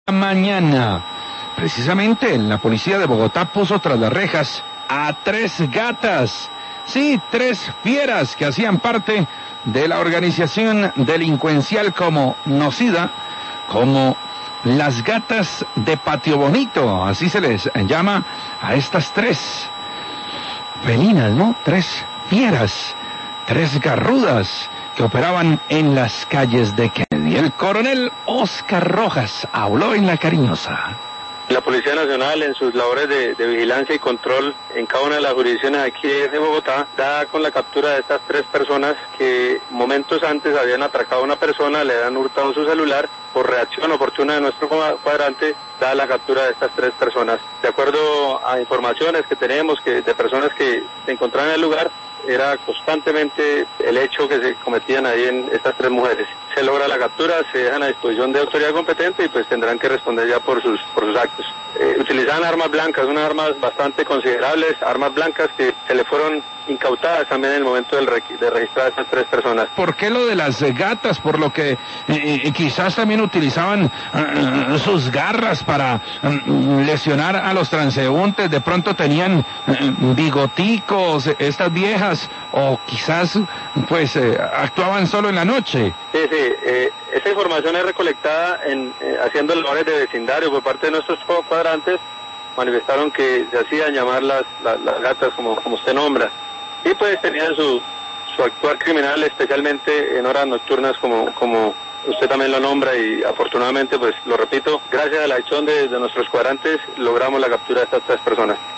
mañana. Precisamente la policía de Bogotá puso tras las rejas a 3 gatas. Sí, 3 fieras que hacían parte de la organización delincuencial conocida como las gatas de Patio Bonito. Así se les llama a estas 3 felinas, ¿no? 3 fieras, 3 garrudas que operaban en las calles de Kennedy. El coronel Oscar Rojas habló en La Cariñosa. La Policía Nacional, en sus labores de vigilancia y control en cada una de las jurisdicciones aquí de Bogotá, da con la captura de estas 3 personas que momentos antes habían atracado a una persona, le han hurtado su celular. Por reacción oportuna de nuestro cuadrante, da la captura de estas 3 personas. De acuerdo a informaciones que tenemos de personas que se encontraban en el lugar, era constantemente el hecho que se cometían ahí en estas 3 mujeres. Se logra la captura, se dejan a disposición de autoridad competente y pues tendrán que responder ya por sus actos. Utilizaban armas blancas, unas armas bastante considerables, armas blancas que se le fueron incautadas también en el momento de registrar a estas 3 personas. ¿Por qué lo de las gatas? Por lo que quizás también utilizaban sus garras para lesionar a los transeúntes. De pronto tenían bigoticos estas viejas, o quizás pues actuaban solo en la noche. Sí, esa información es recolectada haciendo labores de vecindario por parte de nuestros cuadrantes. Manifestaron que se hacían llamar las gatas como usted nombra, y pues tenían su actuar criminal, especialmente en horas nocturnas como usted también lo nombra, y afortunadamente, pues lo repito, gracias a la acción de nuestros cuadrantes logramos la captura de estas 3 personas.